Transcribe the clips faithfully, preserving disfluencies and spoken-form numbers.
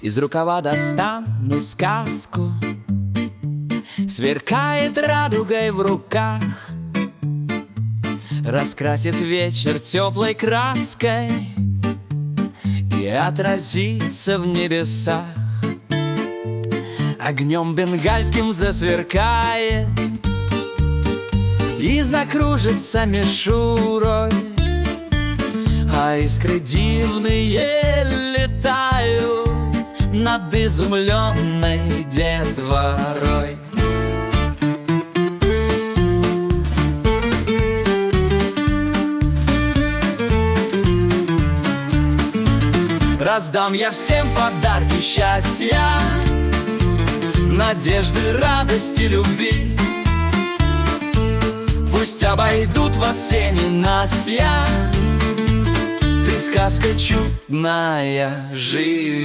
из рукава достану сказку. Сверкает радугой в руках, раскрасит вечер теплой краской и отразится в небесах. Огнем бенгальским засверкает и закружится мишурой, а искры дивные летают над изумленной детворой. Раздам я всем подарки счастья, надежды, радости, любви. Пусть обойдут вас все ненастья, ты сказка чудная, живи.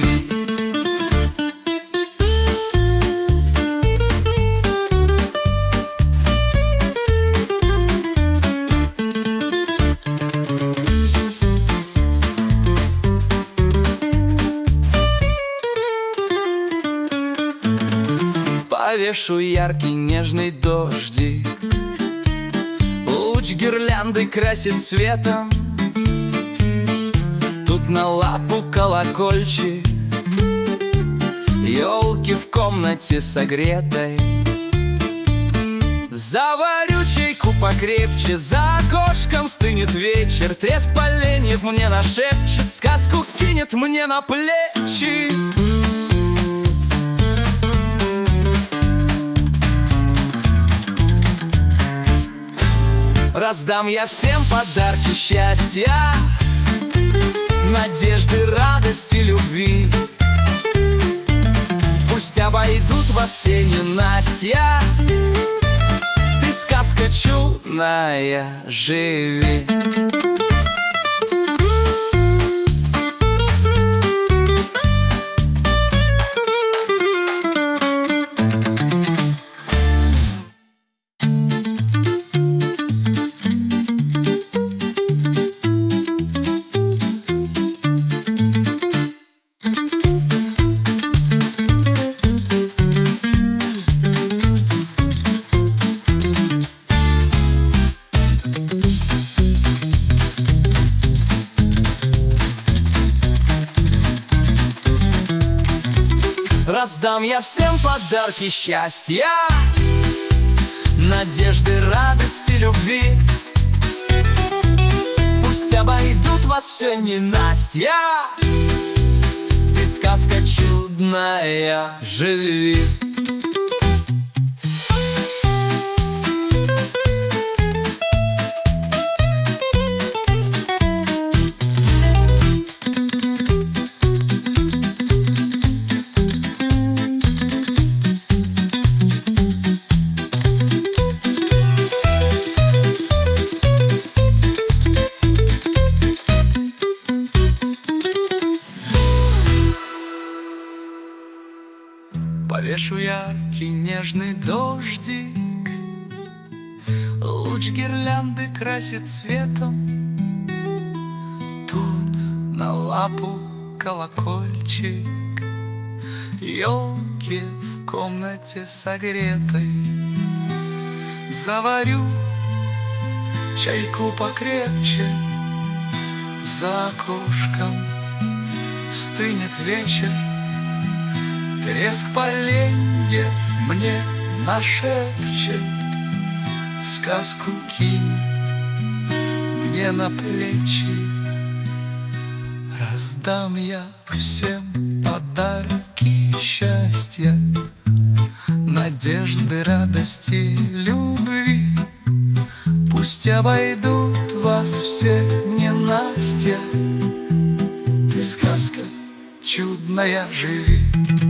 Повешу яркий нежный дождик, луч гирлянды красит светом. Тут на лапу колокольчик, елки в комнате согретой. Заварю чайку покрепче, за окошком стынет вечер. Треск поленьев мне нашепчет, сказку кинет мне на плечи. Раздам я всем подарки счастья, надежды, радости, любви. Пусть обойдут вас все ненастья, ты сказка чудная, живи. Раздам я всем подарки счастья, надежды, радости, любви. Пусть обойдут вас все ненастья, ты сказка чудная, живи. Повешу яркий нежный дождик, луч гирлянды красит цветом. Тут на лапу колокольчик, елки в комнате согретой. Заварю чайку покрепче, за окошком стынет вечер. Треск поленьев мне нашепчет, сказку кинет мне на плечи. Раздам я всем подарки счастья, надежды, радости, любви. Пусть обойдут вас все ненастья, ты сказка чудная, живи.